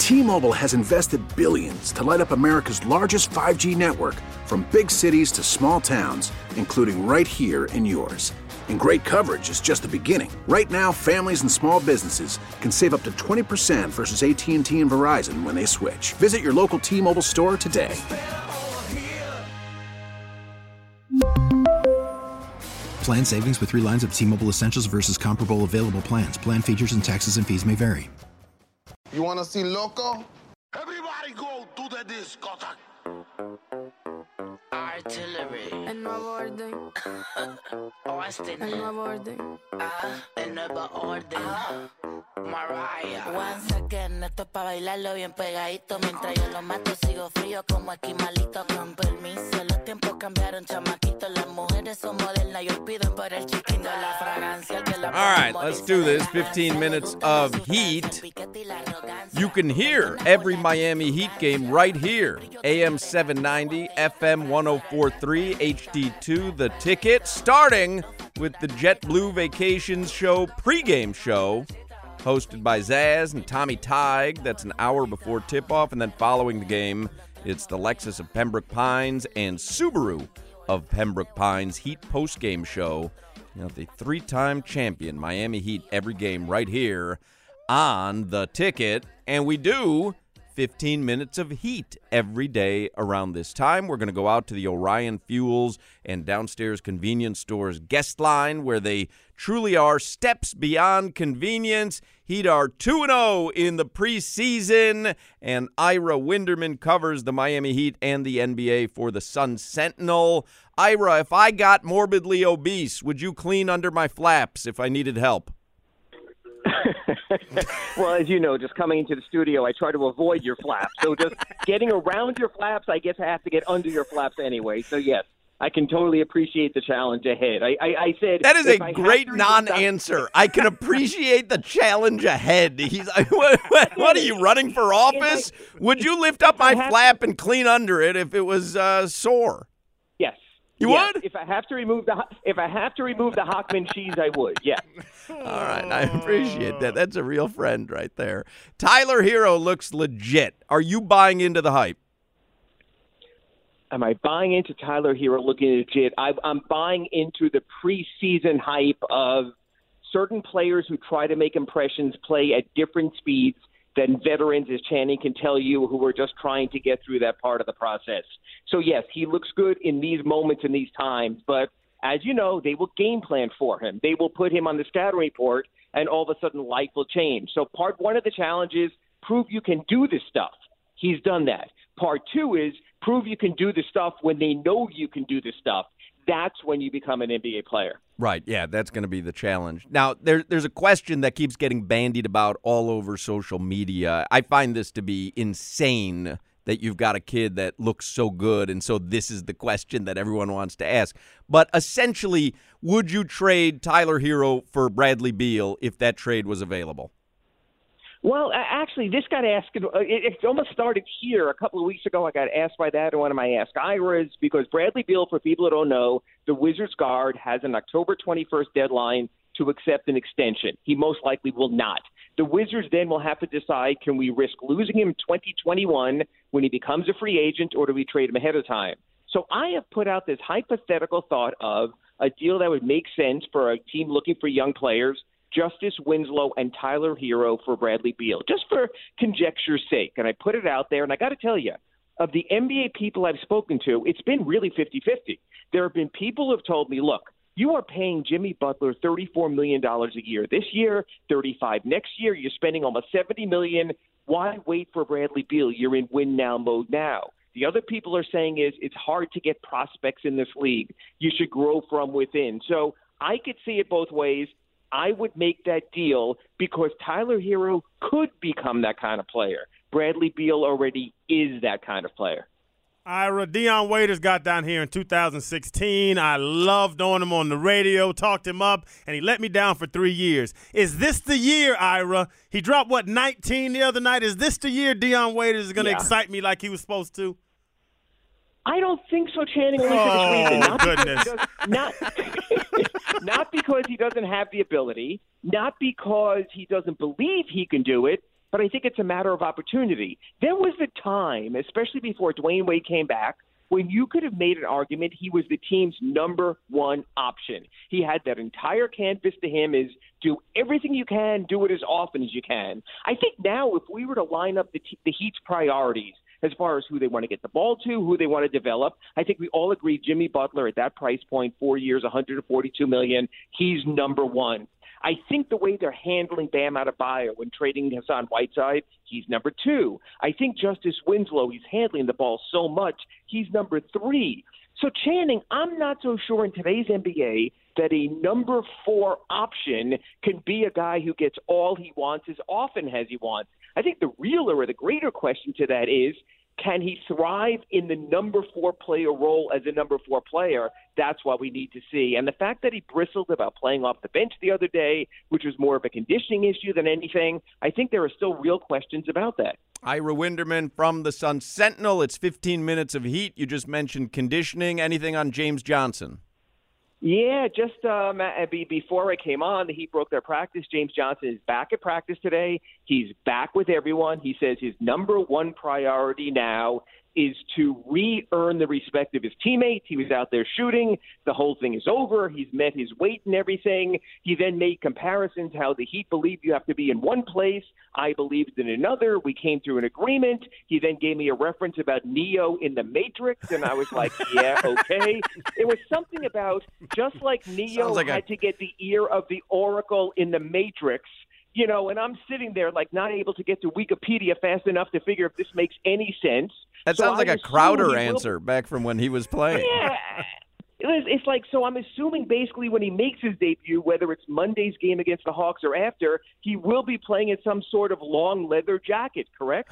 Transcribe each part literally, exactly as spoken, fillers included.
T-Mobile has invested billions to light up America's largest five G network, from big cities to small towns, including right here in yours. And great coverage is just the beginning. Right now, families and small businesses can save up to twenty percent versus A T and T and Verizon when they switch. Visit your local T-Mobile store today. Plan savings with three lines of T-Mobile Essentials versus comparable available plans. Plan features and taxes and fees may vary. You want to see Loco? Everybody go to the discotheque. Artillery. El nuevo orden. Austin. El nuevo orden. Ah, el nuevo orden. Ah, Mariah. Once again, esto es pa' bailarlo bien pegadito. Mientras yo lo mato, sigo frío como esquimalito. Con permiso, los tiempos cambiaron, chamaquitos. Las mujeres son modernas y olviden por el chiquito. La fragancia que la. All right, let's do this. fifteen minutes of heat. You can hear every Miami Heat game right here. A M seven ninety, F M one oh four point three, H D two, The Ticket. Starting with the JetBlue Vacations Show pregame show, hosted by Zaz and Tommy Tighe. That's an hour before tip-off. And then following the game, it's the Lexus of Pembroke Pines and Subaru of Pembroke Pines Heat postgame show. You know, the three-time champion Miami Heat every game right here on The Ticket. And we do fifteen minutes of heat every day around this time. We're going to go out to the Orion Fuels and Downstairs Convenience Stores guest line, where they truly are steps beyond convenience. Heat are two and oh in the preseason, and Ira Winderman covers the Miami Heat and the N B A for the Sun Sentinel. Ira, if I got morbidly obese, would you clean under my flaps if I needed help? Well, as you know, just coming into the studio, I try to avoid your flaps. So just getting around your flaps, I guess I have to get under your flaps anyway. So, yes, I can totally appreciate the challenge ahead. I, I, I said that is a great non-answer. I can appreciate the challenge ahead. He's like, what, what, what are you, running for office? I, Would you lift up my flap and clean under it if it was uh, sore? Yes. You yes. would? If I have to remove the if I have to remove the Hockman cheese, I would. Yeah. All right, I appreciate that. That's a real friend right there. Tyler Hero looks legit. Are you buying into the hype? Am I buying into Tyler Hero looking legit? I, I'm buying into the preseason hype of certain players who try to make impressions play at different speeds than veterans, as Channing can tell you, who are just trying to get through that part of the process. So, yes, he looks good in these moments and these times, but as you know, they will game plan for him. They will put him on the scouting report, and all of a sudden life will change. So part one of the challenge is prove you can do this stuff. He's done that. Part two is prove you can do this stuff when they know you can do this stuff. That's when you become an N B A player. Right, yeah, that's going to be the challenge. Now, there, there's a question that keeps getting bandied about all over social media. I find this to be insane that you've got a kid that looks so good, and so this is the question that everyone wants to ask. But essentially, would you trade Tyler Hero for Bradley Beal if that trade was available? Well, actually, this got asked. It, it almost started here a couple of weeks ago. I got asked by that in one of my Ask Iras because Bradley Beal, for people who don't know, the Wizards guard has an October twenty-first deadline to accept an extension. He most likely will not. The Wizards then will have to decide, can we risk losing him in twenty twenty-one when he becomes a free agent, or do we trade him ahead of time? So I have put out this hypothetical thought of a deal that would make sense for a team looking for young players, Justice Winslow and Tyler Hero for Bradley Beal, just for conjecture's sake. And I put it out there, and I got to tell you, of the N B A people I've spoken to, it's been really fifty-fifty. There have been people who have told me, look, you are paying Jimmy Butler thirty-four million dollars a year this year, thirty-five next year. You're spending almost seventy million dollars. Why wait for Bradley Beal? You're in win-now mode now. The other people are saying is it's hard to get prospects in this league. You should grow from within. So I could see it both ways. I would make that deal because Tyler Hero could become that kind of player. Bradley Beal already is that kind of player. Ira, Dion Waiters got down here in two thousand sixteen. I loved on him on the radio, talked him up, and he let me down for three years. Is this the year, Ira? He dropped, what, nineteen the other night? Is this the year Dion Waiters is going to yeah. excite me like he was supposed to? I don't think so, Channing. Only oh, for this reason. Not goodness. Because not, not because he doesn't have the ability, not because he doesn't believe he can do it. but I think it's a matter of opportunity. There was a time, especially before Dwayne Wade came back, when you could have made an argument he was the team's number one option. He had that entire canvas to him is do everything you can, do it as often as you can. I think now if we were to line up the, the Heat's priorities as far as who they want to get the ball to, who they want to develop, I think we all agree Jimmy Butler at that price point, four years, one hundred forty-two million dollars, he's number one. I think the way they're handling Bam Adebayo when trading Hassan Whiteside, he's number two. I think Justice Winslow, he's handling the ball so much, he's number three. So Channing, I'm not so sure in today's N B A that a number four option can be a guy who gets all he wants as often as he wants. I think the realer or the greater question to that is, can he thrive in the number four player role as a number four player? That's what we need to see. And the fact that he bristled about playing off the bench the other day, which was more of a conditioning issue than anything, I think there are still real questions about that. Ira Winderman from the Sun Sentinel. It's fifteen minutes of heat. You just mentioned conditioning. Anything on James Johnson? Yeah, just um, before I came on, the Heat broke their practice. James Johnson is back at practice today. He's back with everyone. He says his number one priority now is to re-earn the respect of his teammates. He was out there shooting. The whole thing is over. He's met his weight and everything. He then made comparisons how the Heat believe you have to be in one place. I believed in another. We came to an agreement. He then gave me a reference about Neo in the Matrix, and I was like, yeah, okay. It was something about just like Neo like had a- to get the ear of the Oracle in the Matrix, you know, and I'm sitting there like not able to get to Wikipedia fast enough to figure if this makes any sense. That So sounds I like a assume Crowder he will- answer back from when he was playing. Yeah. It's, it's like, so I'm assuming basically when he makes his debut, whether it's Monday's game against the Hawks or after, he will be playing in some sort of long leather jacket, correct?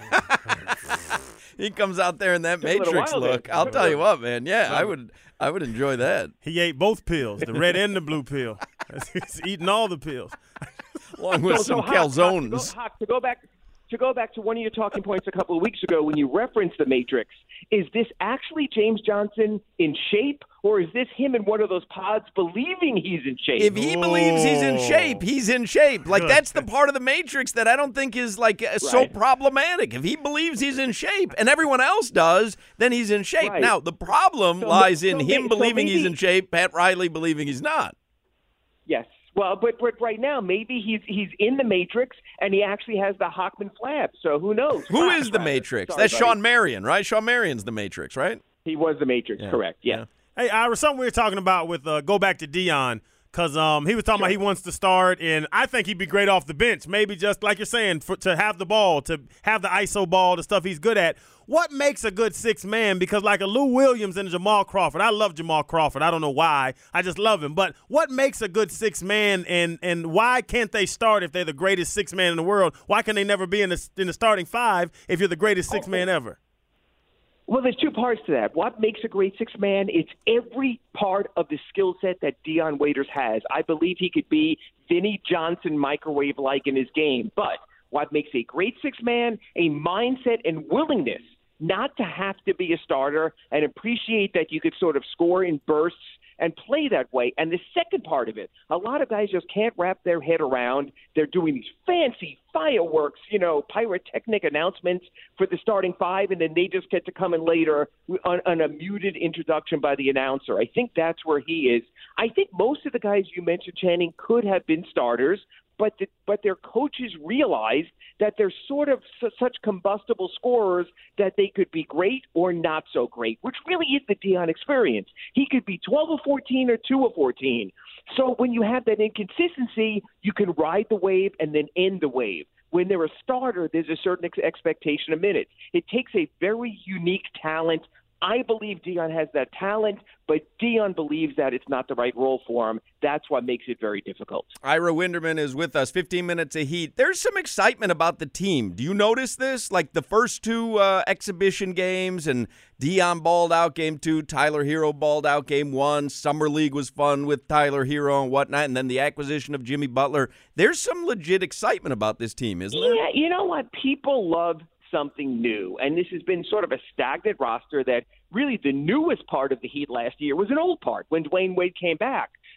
He comes out there in that Took a little Matrix while look. there. I'll tell you what, man. Yeah, I would I would enjoy that. He ate both pills, the red and the blue pill. He's eating all the pills. Along with So- so some Hawk, Hawk, to go- calzones. Hawk, to go back to go back to one of your talking points a couple of weeks ago when you referenced the Matrix, is this actually James Johnson in shape, or is this him in one of those pods believing he's in shape? If he believes he's in shape, he's in shape. Like, Good. that's the part of the Matrix that I don't think is, like, uh, so Right. problematic. If he believes he's in shape and everyone else does, then he's in shape. Right. Now, the problem So- lies in so him may- so believing he's maybe- in shape, Pat Riley believing he's not. Yes. Well, but, but right now, maybe he's he's in the Matrix, and he actually has the Hockman flab, so who knows? Who Flash, is the rather. Matrix? Sorry, That's buddy. Sean Marion, right? Sean Marion's the Matrix, right? He was the Matrix, Yeah. correct, yeah. Hey, Ira, something we were talking about with uh, go back to Dion, because um, he was talking about he wants to start, and I think he'd be great off the bench. Maybe just like you're saying, for, to have the ball, to have the I S O ball, the stuff he's good at. What makes a good six man? Because like a Lou Williams and a Jamal Crawford, I love Jamal Crawford. I don't know why. I just love him. But what makes a good six man, and and why can't they start if they're the greatest six man in the world? Why can they never be in the in the starting five if you're the greatest six man ever? Well, there's two parts to that. What makes a great six-man? It's every part of the skill set that Dion Waiters has. I believe he could be Vinnie Johnson microwave-like in his game. But what makes a great six-man? A mindset and willingness not to have to be a starter and appreciate that you could sort of score in bursts and play that way. And the second part of it, a lot of guys just can't wrap their head around. They're doing these fancy fireworks, you know, pyrotechnic announcements for the starting five, and then they just get to come in later on, on a muted introduction by the announcer. I think that's where he is. I think most of the guys you mentioned, Channing, could have been starters, but the, but their coaches realized that they're sort of su- such combustible scorers that they could be great or not so great, which really is the Dion experience. He could be twelve or fourteen or two or fourteen. So when you have that inconsistency, you can ride the wave and then end the wave. When they're a starter, there's a certain ex- expectation of minutes. It takes a very unique talent. I believe Dion has that talent, but Dion believes that it's not the right role for him. That's what makes it very difficult. Ira Winderman is with us. fifteen minutes of heat. There's some excitement about the team. Do you notice this? Like the first two uh, exhibition games, and Dion balled out game two, Tyler Hero balled out game one. Summer League was fun with Tyler Hero and whatnot, and then the acquisition of Jimmy Butler. There's some legit excitement about this team, isn't there? Yeah, you know what? People love something new, and this has been sort of a stagnant roster that really the newest part of the Heat last year was an old part when Dwayne Wade came back.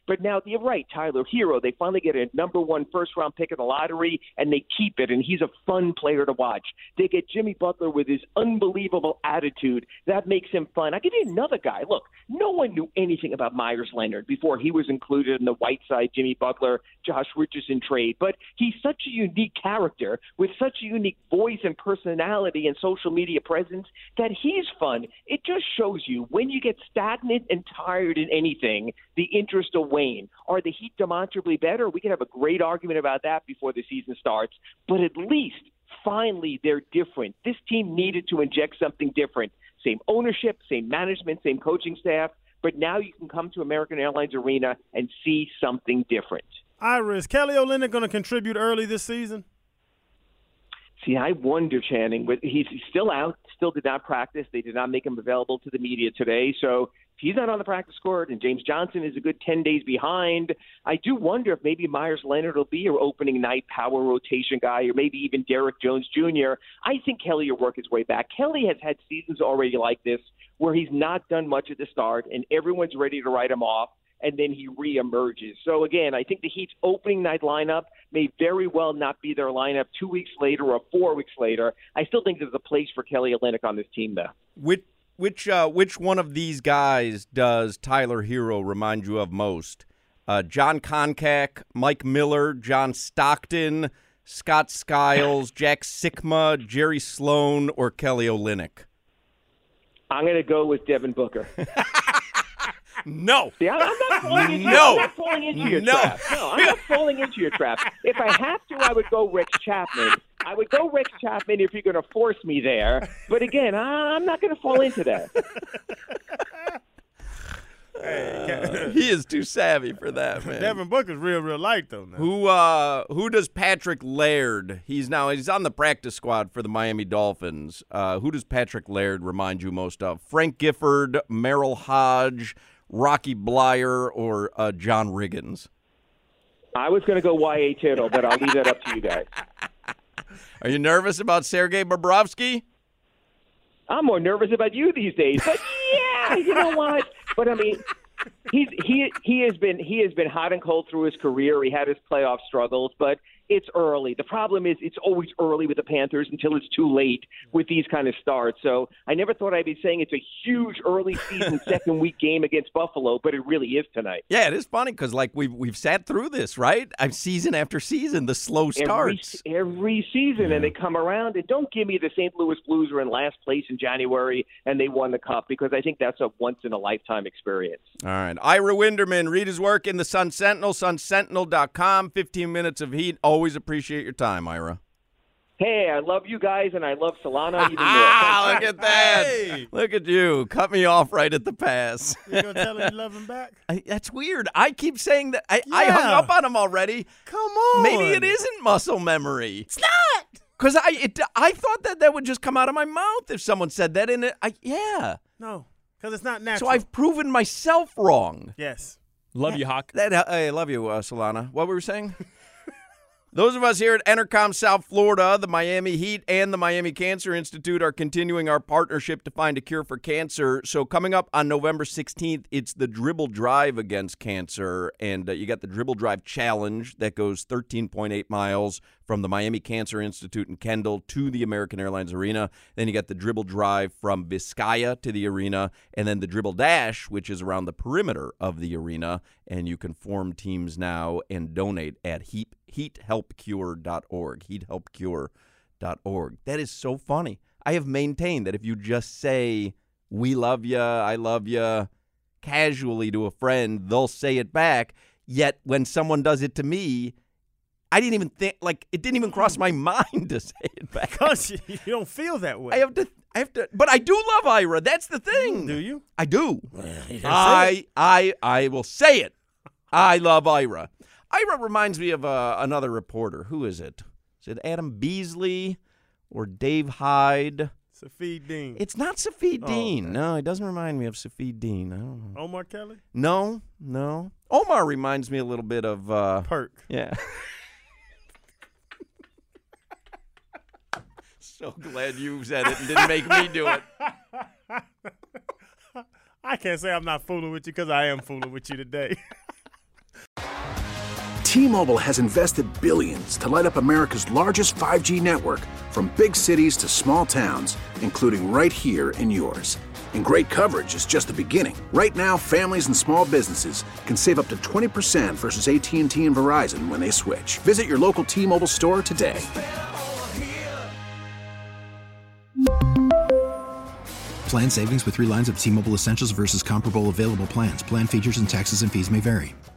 But now you're right, Tyler Hero. They finally get a number one first-round pick in the lottery, and they keep it, and he's a fun player to watch. They get Jimmy Butler with his unbelievable attitude. That makes him fun. I'll give you another guy. Look, no one knew anything about Myers Leonard before he was included in the Whiteside, Jimmy Butler, Josh Richardson trade. But he's such a unique character with such a unique voice and personality and social media presence that he's fun. It just shows you when you get stagnant and tired in anything, the interest will wane. Are the Heat demonstrably better? We can have a great argument about that before the season starts. But at least, finally, they're different. This team needed to inject something different. Same ownership, same management, same coaching staff. But now you can come to American Airlines Arena and see something different. Ira, is Kelly Olynyk going to contribute early this season? See, I wonder, Channing, but he's still out, still did not practice. They did not make him available to the media today. So if he's not on the practice court and James Johnson is a good ten days behind, I do wonder if maybe Myers Leonard will be your opening night power rotation guy, or maybe even Derrick Jones Junior I think Kelly will work his way back. Kelly has had seasons already like this where he's not done much at the start and everyone's ready to write him off, and then he reemerges. So, again, I think the Heat's opening night lineup may very well not be their lineup two weeks later or four weeks later. I still think there's a place for Kelly Olynyk on this team, though. Which which uh, which one of these guys does Tyler Hero remind you of most? Uh, John Koncak, Mike Miller, John Stockton, Scott Skiles, Jack Sikma, Jerry Sloan, or Kelly Olynyk? I'm going to go with Devin Booker. No. See, I'm not falling into, no. I'm not falling into your no. trap. No, I'm not falling into your trap. If I have to, I would go Rex Chapman. I would go Rex Chapman if you're going to force me there. But again, I'm not going to fall into that. Uh, he is too savvy for that, man. Devin Booker's real, real light, though. Now. Who uh, who does Patrick Laird? He's now he's on the practice squad for the Miami Dolphins. Uh, who does Patrick Laird remind you most of? Frank Gifford, Merrill Hodge, Rocky Blyer, or uh, John Riggins? I was going to go Y A Tittle, but I'll leave that up to you guys. Are you nervous about Sergei Bobrovsky? I'm more nervous about you these days. But yeah, you know what? But I mean, he's he he has been he has been hot and cold through his career. He had his playoff struggles, but it's early. The problem is it's always early with the Panthers until it's too late with these kind of starts. So I never thought I'd be saying it's a huge early season second week game against Buffalo, but it really is tonight. Yeah, it is funny because like we've we've sat through this, right? I've season after season, the slow starts every, every season, yeah. and they come around. And don't give me the Saint Louis Blues were in last place in January and they won the cup, because I think that's a once in a lifetime experience. All right, Ira Winderman, read his work in the Sun Sentinel, sun sentinel dot com. Fifteen minutes of heat. Always appreciate your time, Ira. Hey, I love you guys, and I love Solana even more. Ah, look at that. Hey. Look at you. Cut me off right at the pass. You going to tell him you love him back? I, that's weird. I keep saying that. I, Yeah. I hung up on him already. Come on. Maybe it isn't muscle memory. It's not. Because I it, I thought that that would just come out of my mouth if someone said that. And it, I, yeah. No, because it's not natural. So I've proven myself wrong. Yes. Love you, Hawk. That, uh, I love you, uh, Solana. What were we saying? Those of us here at Entercom South Florida, the Miami Heat, and the Miami Cancer Institute are continuing our partnership to find a cure for cancer. So coming up on November sixteenth, it's the Dribble Drive against cancer. And uh, you got the Dribble Drive Challenge that goes thirteen point eight miles from the Miami Cancer Institute in Kendall to the American Airlines Arena. Then you got the Dribble Drive from Vizcaya to the arena, and then the Dribble Dash, which is around the perimeter of the arena. And you can form teams now and donate at heat, heat help cure dot org, heat help cure dot org. That is so funny. I have maintained that if you just say, we love you, I love you, casually to a friend, they'll say it back. Yet when someone does it to me, I didn't even think, like, it didn't even cross my mind to say it back. Because you don't feel that way. I have to, I have to, but I do love Ira. That's the thing. Do you? I do. You I, I, I will say it. I love Ira. Ira reminds me of uh, another reporter. Who is it? Is it Adam Beasley or Dave Hyde? Safid Dean. It's not Safid Oh, Dean. okay. No, it doesn't remind me of Safid Dean. I don't know. Omar Kelly? No, no. Omar reminds me a little bit of uh, Perk. Yeah. So glad you said it and didn't make me do it. I can't say I'm not fooling with you because I am fooling with you today. T-Mobile has invested billions to light up America's largest five G network, from big cities to small towns, including right here in yours. And great coverage is just the beginning. Right now, families and small businesses can save up to twenty percent versus A T and T and Verizon when they switch. Visit your local T-Mobile store today. Plan savings with three lines of T-Mobile Essentials versus comparable available plans. Plan features and taxes and fees may vary.